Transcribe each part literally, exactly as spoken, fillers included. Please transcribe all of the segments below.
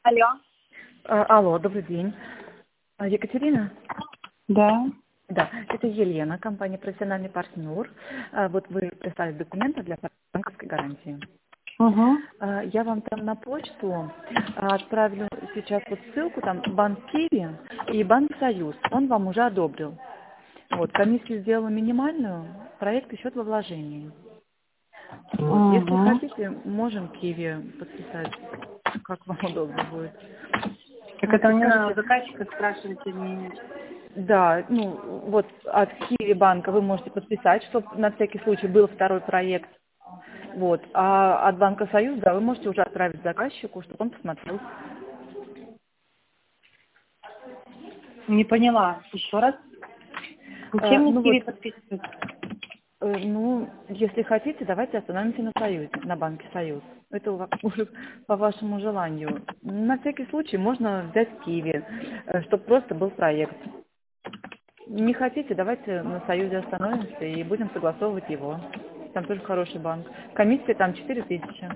Алло. А, Алло, добрый день. А, Екатерина? Да. Да, это Елена, компания «Профессиональный партнер». А, Вот вы прислали документы для банковской гарантии. Угу. А, Я вам там на почту а, отправлю сейчас вот ссылку, там Банк Киви и Банк Союз. Он вам уже одобрил. Вот, комиссию сделала минимальную, проект и счет во вложении. Вот, если Угу. хотите, можем Киви подписать, как вам удобно будет. Так Вот, это мне надо у подскажите, заказчика спрашивать или нет? да, ну вот от Киви банка вы можете подписать, чтобы на всякий случай был второй проект. Вот. А от Банка Союз, да, вы можете уже отправить заказчику, чтобы он посмотрел. Не поняла. Еще раз. Э, Зачем мне ну вот, Киви подписывать? э, ну, если хотите, давайте остановимся на Союзе, на Банке Союз. Это у вас уже по вашему желанию. На всякий случай можно взять Киви, чтобы просто был проект. Не хотите, давайте на Союзе остановимся и будем согласовывать его. Там тоже хороший банк. Комиссия там четыре тысячи.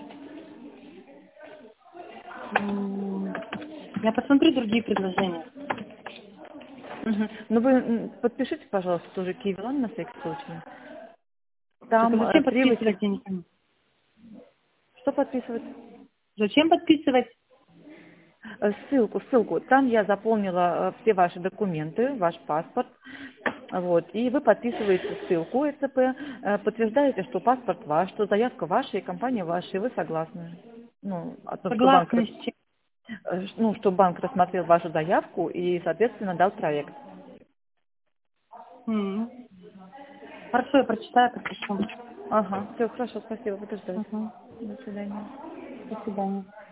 М, Я посмотрю другие предложения. Мгм. Ну вы м, подпишите, пожалуйста, тоже Киевилон на всякий случай. Только Там э, зачем три подписывать, восемь... я не понимаю. Что подписывать? Зачем подписывать? Э, Ссылку, ссылку. Там я заполнила э, все ваши документы, ваш паспорт. Вот. И вы подписываете ссылку ЭЦП, э, подтверждаете, что паспорт ваш, что заявка ваша и компания ваша, и вы согласны. Ну, о том, что банк, Согласна рас- с чем? э, ну, что банк рассмотрел вашу заявку и, соответственно, дал проект. М. Хорошо, я прочитаю, подпишу. Ага, все, хорошо, спасибо, буду ждать. Угу. До свидания. До свидания.